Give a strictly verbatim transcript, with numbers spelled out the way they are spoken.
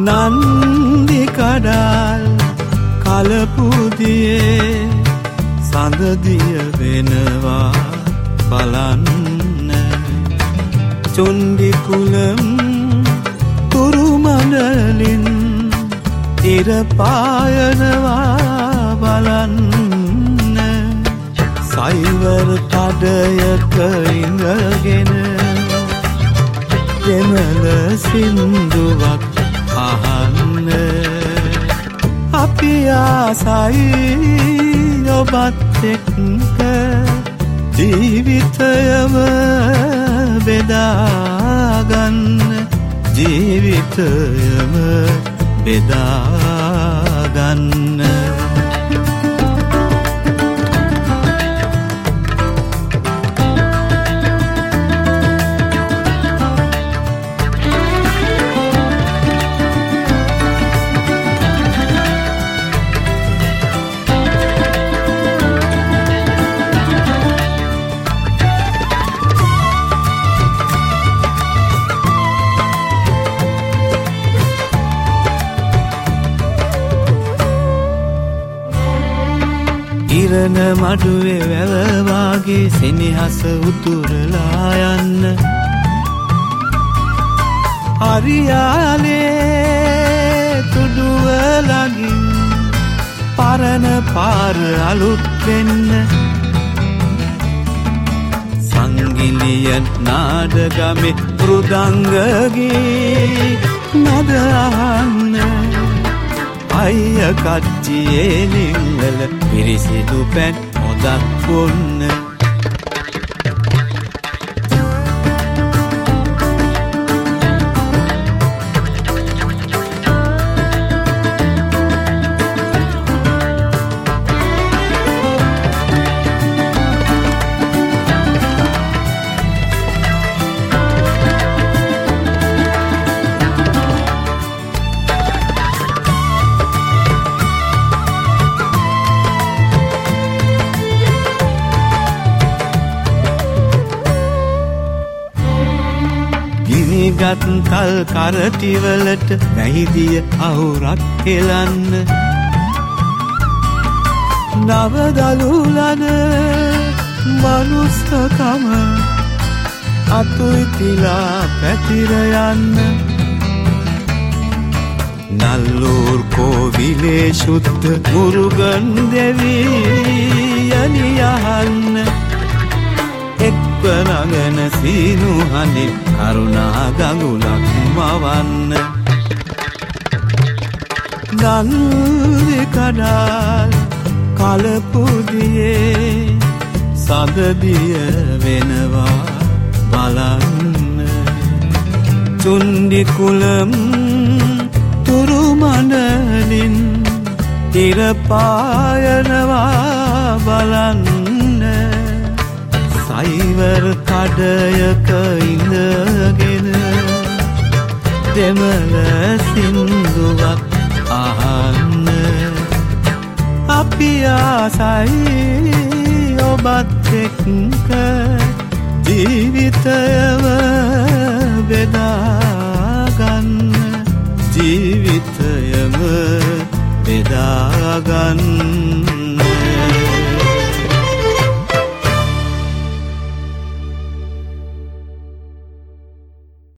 නන්දි කඩල් කලපුදියේ සඳදිය වෙනවා බලන්න චුන්ඩි කුලම් තුරුමඩලින් ඉර පායනවා බලන්න සයිවර් කඩයක ඉඳගෙන දෙමළ සින්දුවක් අහන්න අපි ආසයි ඔබත් එක්ක ජීවිතයම බෙදාගන්න ජීවිතයම බෙදාගන්න ඉරණ මඩුවේ වැව වාගේ සෙනෙහස උතුරලා යන්න හරියාලේ තුඩුව ළඟින් පරණ පාර අලුත් වෙන්න සංගිලිය නාඩගමේ මෘදංගගේ නද අහන්න අයිය කච්චියේ ලිංගල පිරිසිදු පැන් හොදක් බොන්න ගත්තල් කරටිවලට වැහිදිය අහුරක් හෙලන්න නවදලුලන මනුස්සකම අතුයිතිලා පැතිර යන්න නල්ලූර් කෝවිලේ ශුද්ධ මුරුගන් දෙවී යනියහන්න එක්වනගන සීනු හඳින් කරුණා ගඟුලක් මවන්න නන්දි කඩල් කලපුදියේ සඳදිය වෙනවා බලන්න චුන්ඩි කුලම් තුරුමඩලින් ඉර පායනවා බලන්න සයිවර් කඩයක ඉඳගෙන දෙමළ සින්දුවක් අහන්න අපි ආසයි ඔබත් එක්ක ජීවිතයම බෙදාගන්න ජීවිතයම බෙදාගන්න